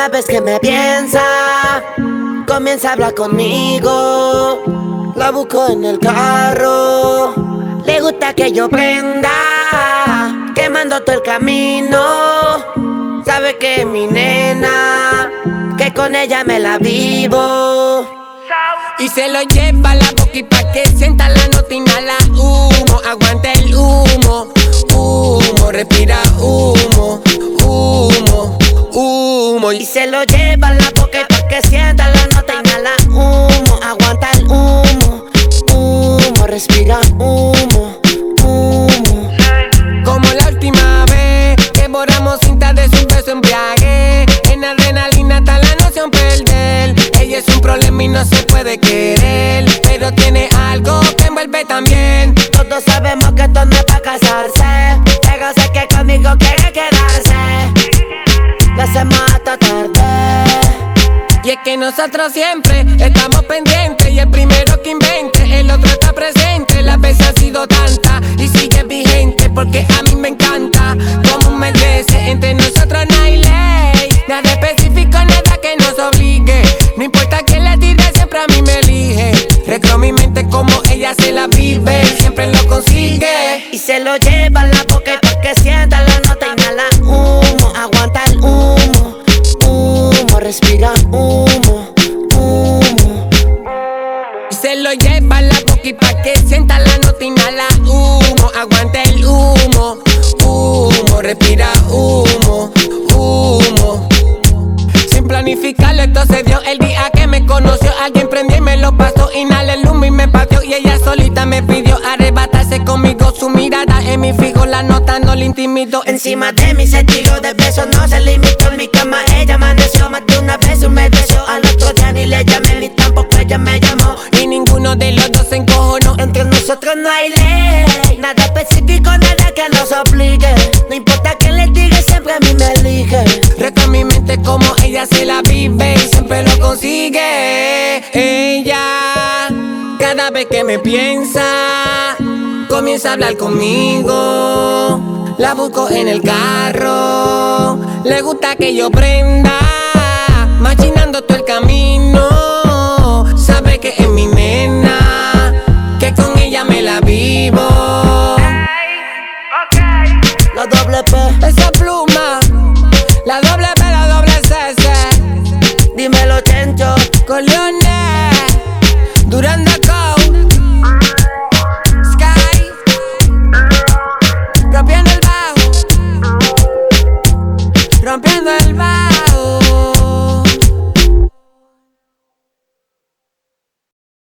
Cada vez que me piensa, comienza a hablar conmigo. La busco en el carro, le gusta que yo prenda, quemando todo el camino. Sabe que es mi nena, que con ella me la vivo. Y se lo lleva a la boca y pa' que sienta la nota, inhala humo, aguanta el humo, humo, respira humo, humo, humo. Y se lo lleva a la boca y pa' que sienta la nota, inhala humo, aguanta el humo, humo, respira humo, humo. Como la última vez que borramos cinta de su beso embriague, en adrenalina está la noción perder. Ella es un problema y no se puede querer, pero tiene algo que envuelve también. Todos sabemos que esto no es pa' casarse, pero sé que conmigo quiere quedarse. Lo hacemos hasta tarde. Y es que nosotros siempre estamos pendientes, y el primero que invente, el otro está presente. Las veces han sido tantas y sigue vigente, porque a mí me encanta cómo me crece. Entre nosotros no hay ley, nada específico, nada que nos obligue. No importa quién le tire, siempre a mí me elige. Recreo mi mente como ella se la vive, siempre lo consigue. Y se lo lleva a la boca y pa' que sienta la nota, inhala humo, aguanta el humo, humo, respira humo, humo. Y se lo lleva a la boca y pa' que sienta la nota, inhala humo, aguanta el humo, humo, respira humo, humo. Sin planificarlo, esto se dio el día que me conoció. Alguien prendió y me lo pasó, inhalé el humo y me pateó. Y ella solita me pidió arrebatarse conmigo. Su mirada en mi fijo, la nota no le intimidó. Encima de mí se tiró de besos, no se limitó. En mi cama ella amaneció, más de una vez humedeció. Al otro día ni le llamé, ni tampoco ella me llamó. Y ninguno de los dos se encojonó. Entre nosotros no hay ley, nada específico, nada que nos obligue. No importa quién le diga, siempre a mí me elige. Reto mi mente como ella se la vive y siempre lo consigue. Ella, cada vez que me piensa, comienza a hablar conmigo. La busco en el carro, le gusta que yo prenda, machinando todo el camino. Sabe que es mi nena, que con ella me la vivo. La doble P, Esa pluma, la doble P, la doble C. dímelo Chencho, Con Leones, Durando.